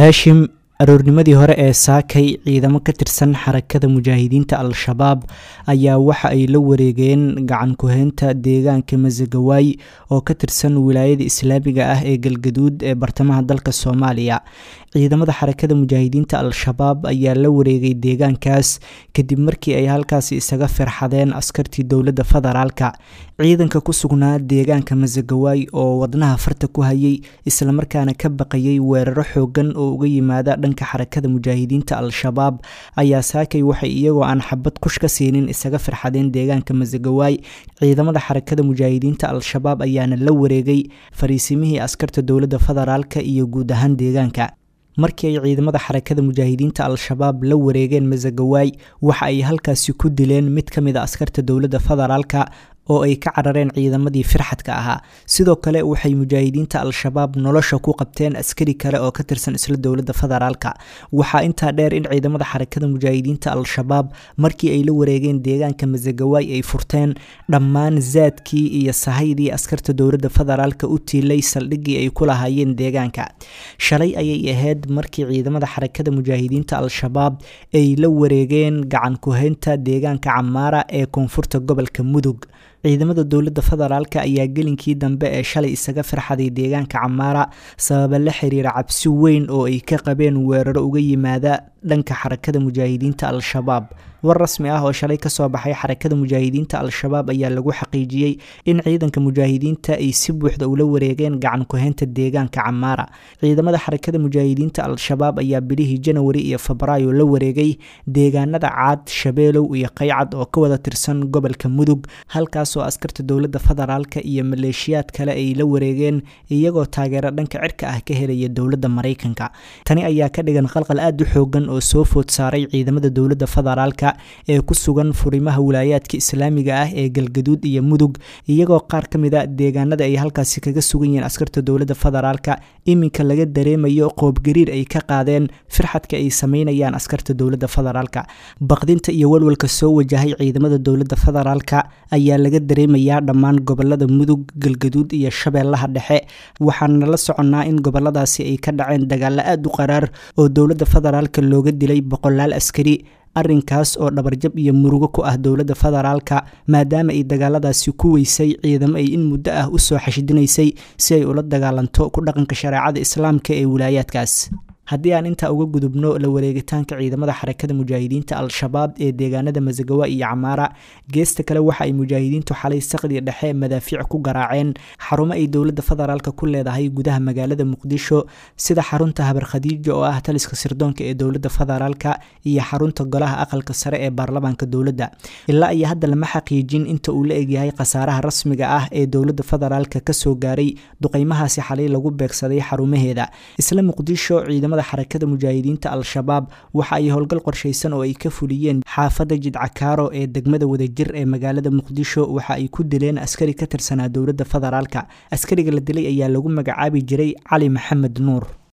haashim aroornimadii hore ee saakay ciidamo ka tirsan xarakada mujaahidiinta al-shabaab ayaa waxa ay la wareegeen gacan ku-heynta deegaanka Masagawaay oo ka tirsan wilaayada islaamiga ah ee Galgaduud ee bartamaha dalka Soomaaliya. ciidamada xarakada mujaahidiinta al-shabaab ayaa la wareegay deegaankaas kadib markii ay halkaasi isaga firxadeen askartii dowladda federaalka. ciidanka ku sugnaa deegaanka Masagawaay oo wadnaha farta ku hayay isla markaana ka baqayay weeraro xoogan oo uga yimaada dhanka xarakada mujaahidiinta al-shabaab ayaa saakay waxay iyagoo aan xabad kush ka siinin isaga firxadeen deegaanka Masagawaay. ciidamada xarakada mujaahidiinta al-shabaab ayaana la wareegay fariisimihii askarta dowladda federaalka iyo guud ahaan deegaanka. markii ay ciidamada xarakada mujaahidiinta al-shabaab la wareegeen Masagawaay waxa ay halkaasi ku dileen mid ka mid ah askarta dowladda federaalka oo ay ka carareen ciidamadii firxadka ahaa. sidoo kale waxay mujaahidiinta al-shabaab nolosha ku qabteen askari kale oo ka tirsan isla dowladda federaalka. waxaa intaa dheer in ciidamada xarakada mujaahidiinta al-shabaab markii ay la wareegeen deegaanka Masagawaay ay furteen dhammaan zaadkii iyo sahaydii askarta dowladda federaalka u tiilay saldhiggii ay ku lahaayeen deegaanka. shalay ayay ahayd markii ciidamada xarakada mujaahidiinta al-shabaab ay la wareegeen gacan ku-heynta deegaanka Camaara ee koonfurta gobolka Mudug. ciidamada dowladda federaalka ayaa gelinkii dambe ee shalay isaga firxaday deegaanka Camaara sabab la xiriira cabsi weyn oo ay ka qabeen weeraro uga yimaada dhanka xarakada mujaahidiinta al-shabaab. war rasmi ah oo shalay ka soo baxay xarakada mujaahidiinta al-shabaab ayaa lagu xaqiijiyay in ciidanka mujaahidiinta ay si buuxda ula wareegeen gacan ku-heynta deegaanka Camaara. ciidamada xarakada mujaahidiinta al-shabaab ayaa bilihii Janawari iyo Febraayo la wareegay deegaanada Caad, Shabeelow iyo Qaycad oo ka wada tirsan gobolka Mudug, halkaas oo askarta dowladda federaalka iyo maleeshiyaad kale ay la wareegeen iyagoo taageero dhanka cirka ah ka helaya dowladda Mareykanka. tani ayaa ka dhigan qalqal aad u xoogan oo soo food saaray ciidamada dowladda federaalka ee ku sugan furimaha wilaayaadka islaamiga ah ee Galgaduud iyo Mudug, iyagoo qaar ka mid ah deegaanada ay halkaasi kaga sugan yihiin askarta dowladda federaalka iminka laga dareemayo qoobgariir ay ka qaadeen firxadka ay sameynayaan askarta dowladda federaalka. baqdinta iyo walwalka soo wajahay ciidamada dowladda federaalka ayaa laga dareemayaa dhammaan gobolada Mudug, Galgaduud iyo Shabeellaha Dhexe. waxaana la soconaa in goboladaasi ay ka dhaceen dagaalo aad u qaraar oo dowladda federaalka looga dilay boqolaal askari. arrinkaas oo dhabarjab iyo murugo ku ah dowladda federaalka maadaama ay dagaaladaasi ku weysay ciidamo ay in muddo ah u soo xashidinaysay si ay ula dagaalanto ku dhaqanka shareecada islaamka ee wilaayaadkaas. haddii aan intaa uga gudubno la wareegitaanka ciidamada xarakada mujaahidiinta al-shabaab ee deegaanada Masagawaay iyo Camaara, geesta kale waxa ay mujaahidiintu xalay saqdi dhexe madaafiic ku garaaceen xarumo ay dowladda federaalka ku leedahay gudaha magaalada Muqdisho sida xarunta Habar Khadiija oo ah taliska sirdoonka ee dowladda federaalka iyo xarunta golaha aqalka sare ee baarlamaanka dowladda. ilaa iyo hadda lama xaqiijin inta uu la egyahay khasaaraha rasmiga ah ee dowladda federaalka ka soo gaaray duqeymahaasi xalay lagu beegsaday xarumaheeda. isla Muqdisho ciidamada xarakada mujaahidiinta al-shabaab waxa ay howlgal qorsheysan oo ay ka fuliyeen xaafada Jidcakaaro ee degmada Wadajir ee magaalada Muqdisho. waxa ay ku dileen askari ka tirsanaa dowladda federaalka. askariga la dilay ayaa lagu magacaabi jiray Cali Maxamed Nuur.